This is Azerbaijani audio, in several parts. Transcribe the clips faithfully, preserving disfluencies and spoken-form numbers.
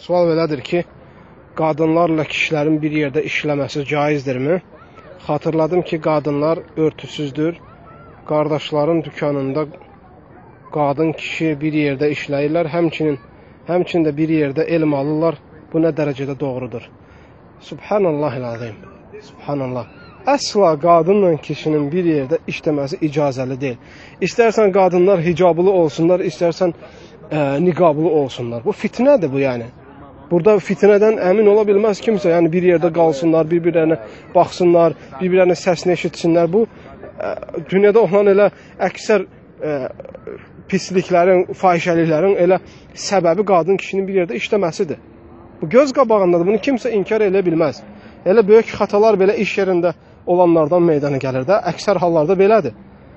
Sual belədir ki, qadınlarla kişilərin bir yerdə işləməsi caizdirmi? Xatırladım ki, qadınlar örtüsüzdür. Qardaşların dükanında qadın kişi bir yerdə işləyirlər. Həmçinin, həmçinin də bir yerdə elm alırlar. Bu nə dərəcədə doğrudur? Subhanallahil-azim. Subhanallah. Əsla qadınla kişinin bir yerdə işləməsi icazəli deyil. İstərsən qadınlar hicablı olsunlar, istərsən e, niqablı olsunlar. Bu fitnədir bu yəni. Burada fitnədən əmin ola bilməz kimsə. Yəni bir yerdə qalsınlar, bir-birlərinə baxsınlar, bir-birlərinə səsini eşitsinlər. Bu e, dünyada olan elə əksər e, pisliklərin, fahişəliklərin elə səbəbi qadın kişinin bir yerdə işləməsidir. Bu göz qabağındadır. Bunu kimsə inkar edə bilməz. Elə böyük xatalar belə iş yerində olanlardan meydana gəlir də. Əksər hallarda belədir.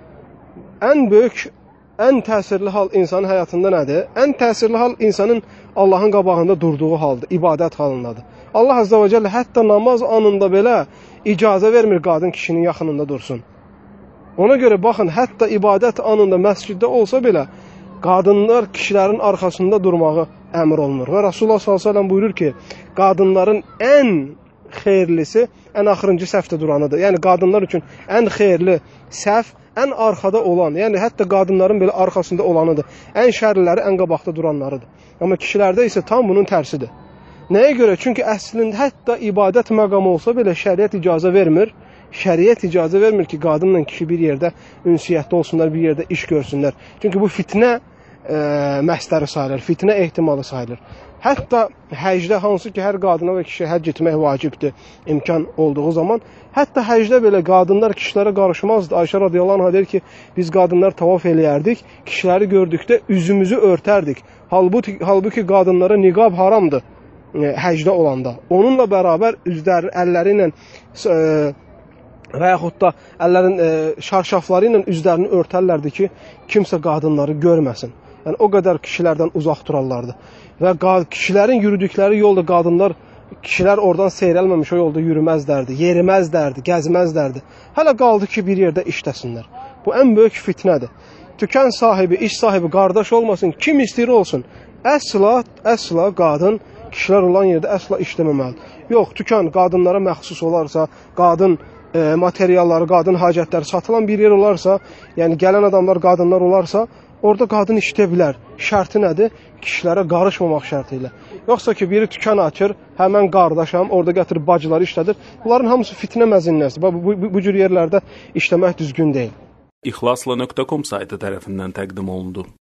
Ən böyük, ən təsirli hal insanın həyatında nədir? Ən təsirli hal insanın Allahın qabağında durduğu haldır, ibadət halındadır. Allah Azza və Cəllə hətta namaz anında belə icazə vermir qadın kişinin yaxınında dursun. Ona görə baxın, hətta ibadət anında məsciddə olsa belə qadınlar kişilərin arxasında durmağı əmr olunur. Və Rasulullah sallallahu əleyhi və səlləm buyurur ki, qadınların ən xeyirlisi ən axırıncı səhvdə duranıdır. Yəni qadınlar üçün ən xeyirli səhv ən arxada olan, yəni hətta qadınların belə arxasında olanıdır. Ən şərliləri ən qabaqda duranlarıdır. Amma kişilərdə isə tam bunun tərsidir. Nəyə görə? Çünki əslində hətta ibadət məqamı olsa belə şəriət icazə vermir. Şəriət icazə vermir ki, qadınla kişi bir yerdə ünsiyyətdə olsunlar, bir yerdə iş görsünlər. Çünki bu fitnə e, məstəri sayılır, fitnə ehtimalı sayılır. Hətta həcdə, hansı ki, hər qadına və kişiyə həcc etmək vacibdir, imkan olduğu zaman, hətta həcdə belə qadınlar kişilərə qarışmazdı. Ayşə radiyallahu anhə deyir ki, biz qadınlar tavaf eləyərdik, kişiləri gördükdə üzümüzü örtərdik. Halbuki, halbuki qadınlara niqab haramdır e, həcdə olanda. Onunla bərabər üzləri, əlləri ilə e, və yaxud da əllərin e, şarşafları ilə üzlərini örtərlərdi ki, kimsə qadınları görməsin. Yəni o qədər kişilərdən uzaq durarlardı. Və kişilərin yürüdükləri yolda qadınlar, kişilər oradan seyrəlməmiş o yolda yürüməzlərdi, yeriməzlərdi, gəzməzlərdi. Hələ qaldı ki, bir yerdə işləsinlər. Bu ən böyük fitnədir. Tükan sahibi, iş sahibi, qardaş olmasın, kim istəyir olsun. Əsla, əsla qadın kişilər olan yerdə əsla işləməməlidir. Yox, tükan qadınlara məxsus olarsa, qadın e, materialları, qadın hacətləri satılan bir yer olarsa, yəni gələn adamlar qadınlar olarsa, orada qadın işləyə bilər. Şərti nədir? Kişilərə qarışmamaq şərti ilə. Yoxsa ki, biri tükan açır, həmən qardaşam, orada gətirib bacıları işlədir. Bunların hamısı fitnə məzinnəsidir. Bu, bu, bu cür yerlərdə işləmək düzgün deyil. İxlasla nöqtə com saytı tərəfindən təqdim olundu.